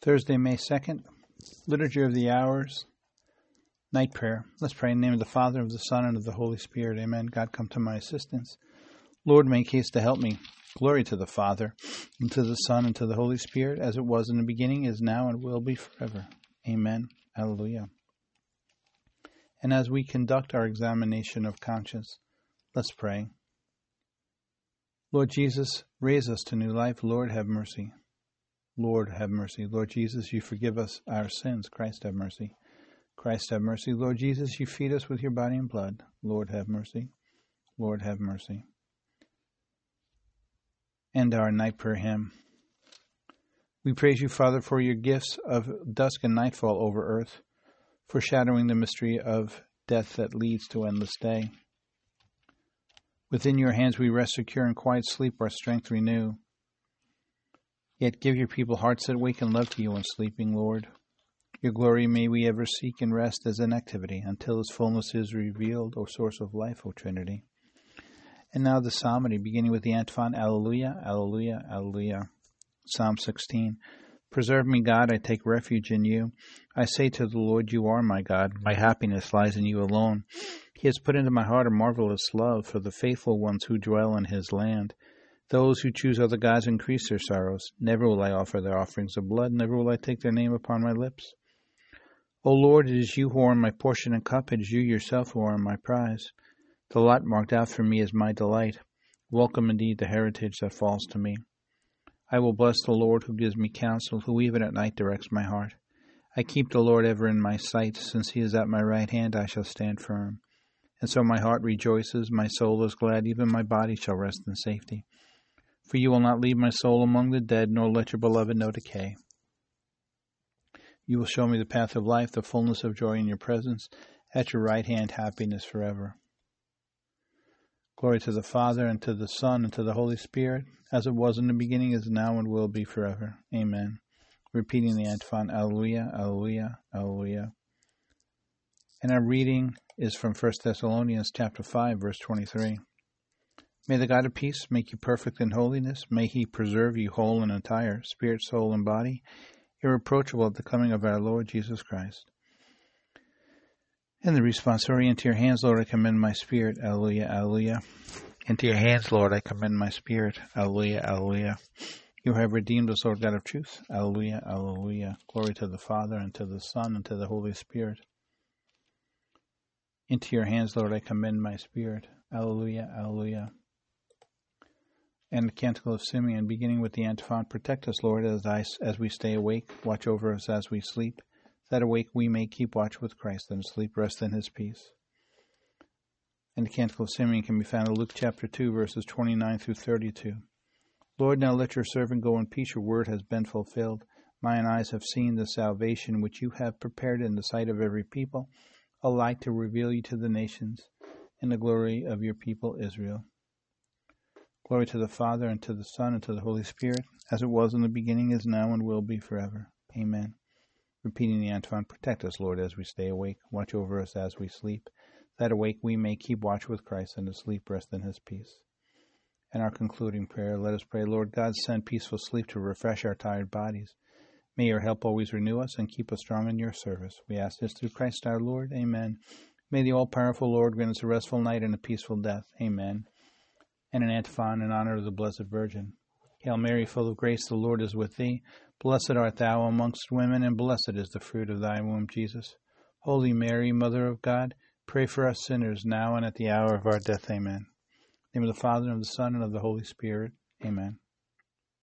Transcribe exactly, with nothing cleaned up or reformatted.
Thursday, May second, Liturgy of the Hours, Night Prayer. Let's pray in the name of the Father, of the Son, and of the Holy Spirit. Amen. God, come to my assistance. Lord, make haste to help me. Glory to the Father, and to the Son, and to the Holy Spirit, as it was in the beginning, is now, and will be forever. Amen. Alleluia. And as we conduct our examination of conscience, let's pray. Lord Jesus, raise us to new life. Lord, have mercy. Lord, have mercy. Lord Jesus, you forgive us our sins. Christ, have mercy. Christ, have mercy. Lord Jesus, you feed us with your body and blood. Lord, have mercy. Lord, have mercy. And our night prayer hymn. We praise you, Father, for your gifts of dusk and nightfall over earth, foreshadowing the mystery of death that leads to endless day. Within your hands we rest secure, in quiet sleep our strength renew. Yet give your people hearts that wake and love to you when sleeping, Lord. Your glory may we ever seek and rest as an activity, until its fullness is revealed, O source of life, O Trinity. And now the psalmody, beginning with the antiphon, Alleluia, Alleluia, Alleluia. Psalm sixteen. Preserve me, God, I take refuge in you. I say to the Lord, you are my God. My happiness lies in you alone. He has put into my heart a marvelous love for the faithful ones who dwell in his land. Those who choose other gods increase their sorrows. Never will I offer their offerings of blood. Never will I take their name upon my lips. O Lord, it is you who are my portion and cup. It is you yourself who are my prize. The lot marked out for me is my delight. Welcome indeed the heritage that falls to me. I will bless the Lord who gives me counsel, who even at night directs my heart. I keep the Lord ever in my sight. Since he is at my right hand, I shall stand firm. And so my heart rejoices, my soul is glad, even my body shall rest in safety. For you will not leave my soul among the dead, nor let your beloved know decay. You will show me the path of life, the fullness of joy in your presence. At your right hand, happiness forever. Glory to the Father, and to the Son, and to the Holy Spirit, as it was in the beginning, is now, and will be forever. Amen. Repeating the antiphon, Alleluia, Alleluia, Alleluia. And our reading is from First Thessalonians chapter five, verse twenty-three. May the God of peace make you perfect in holiness. May he preserve you whole and entire, spirit, soul, and body, irreproachable at the coming of our Lord Jesus Christ. And the responsory, into your hands, Lord, I commend my spirit. Alleluia, Alleluia. Into your hands, Lord, I commend my spirit. Alleluia, Alleluia. You have redeemed us, Lord God of truth. Alleluia, Alleluia. Glory to the Father, and to the Son, and to the Holy Spirit. Into your hands, Lord, I commend my spirit. Alleluia, Alleluia. And the Canticle of Simeon, beginning with the antiphon, protect us, Lord, as I, as we stay awake. Watch over us as we sleep. That awake we may keep watch with Christ, and sleep rest in his peace. And the Canticle of Simeon can be found in Luke chapter two, verses twenty-nine through thirty-two. Lord, now let your servant go in peace. Your word has been fulfilled. Mine eyes have seen the salvation which you have prepared in the sight of every people, a light to reveal you to the nations, and the glory of your people Israel. Glory to the Father, and to the Son, and to the Holy Spirit, as it was in the beginning, is now, and will be forever. Amen. Repeating the antiphon, protect us, Lord, as we stay awake. Watch over us as we sleep. That awake we may keep watch with Christ, and asleep rest in his peace. And our concluding prayer, let us pray, Lord God, send peaceful sleep to refresh our tired bodies. May your help always renew us and keep us strong in your service. We ask this through Christ our Lord. Amen. May the all-powerful Lord grant us a restful night and a peaceful death. Amen. And an antiphon in honor of the Blessed Virgin. Hail Mary, full of grace, the Lord is with thee. Blessed art thou amongst women, and blessed is the fruit of thy womb, Jesus. Holy Mary, Mother of God, pray for us sinners, now and at the hour of our death. Amen. In the name of the Father, and of the Son, and of the Holy Spirit. Amen.